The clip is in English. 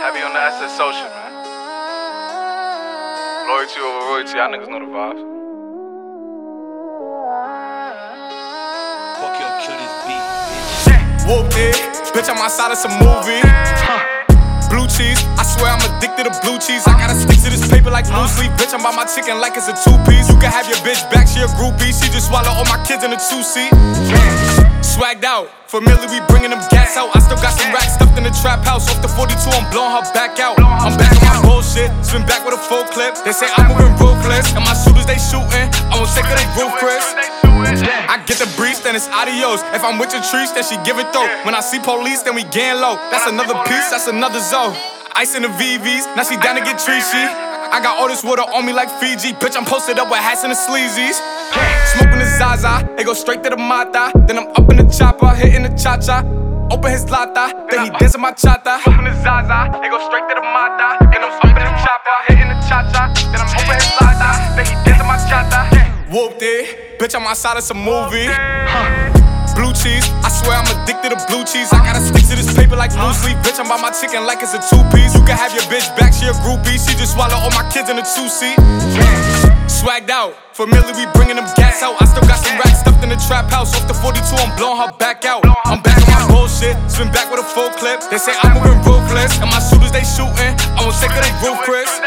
Heavy on the SS social, man. Loyalty over royalty, y'all niggas know the vibes. Fuck your kill this beat, bitch. Whooped it, bitch, I'm outside of some movie. Blue cheese, I swear I'm addicted to blue cheese. I gotta stick to this paper like blue sleep. Bitch, I'm by my chicken like it's a two-piece. You can have your bitch back, she a groupie. She just swallow all my kids in a two-seat. Swagged out, familiar, we bringing them gas out. I still got some racks stuffed in the trap house. Off the 42, I'm blowing her back out. I'm back on my bullshit, spin back with a full clip. They say I'm moving ruthless, and my shooters they shooting. I won't take of they roof, Chris. I get the breeze, then it's adios. If I'm with your trees, then she give it though. When I see police, then we gang low. That's another piece, that's another zone. Ice in the VVs, now she down to get treachy. I got all this water on me like Fiji. Bitch, I'm posted up with hats and the sleazies. Smoking the Zaza, they go straight to the Mata. Then I'm up in the chopper, hitting the cha-cha. Open his lata, then he dancing my chata. Smoking the Zaza, they go straight to the Mata. Then I'm up in the chopper, hitting the cha-cha. Then I'm open his lata, then he dancing my chata. Whooped it, bitch, I'm outside of some movie. Blue cheese, I swear I'm addicted to blue cheese. I gotta stick to this paper like blue sleep. Bitch, I'm by my chicken like it's a two-piece. You can have your bitch back, she a groupie. She just swallow all my kids in a two-seat. Swagged out, familiar, we bringing them gas out. I still got some racks stuffed in the trap house. Off the 42, I'm blowing her back out. I'm back on my bullshit, spin back with a full clip. They say I'm moving ruthless, and my shooters they shooting. I won't take of they roof, Chris.